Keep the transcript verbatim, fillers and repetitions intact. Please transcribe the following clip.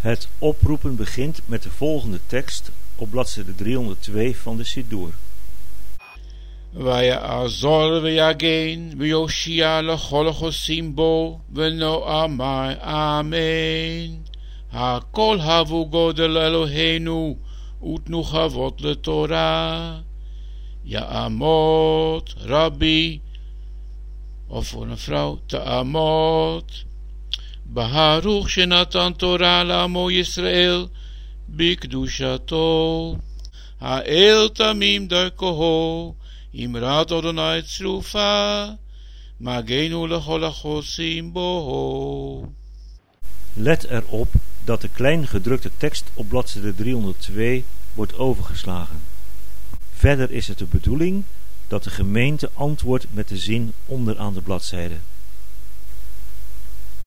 Het oproepen begint met de volgende tekst op bladzijde driehonderdtwee van de Siddur. ויעזור ויגן ויושיע לכל החוסים בו ונאמר אמן. הכל הבו גודל אלוהינו ותנו כבוד לתורה. יעמוד רבי of voor een vrouw תעמוד ברוך שנתן תורה לעמו ישראל בקדושתו. האל תמים דרכו אמרת אדוני צרופה מגנו לכל החוסים בו. Let erop dat de klein gedrukte tekst op bladzijde driehonderdtwee wordt overgeslagen. Verder is het de bedoeling dat de gemeente antwoordt met de zin onderaan de bladzijde.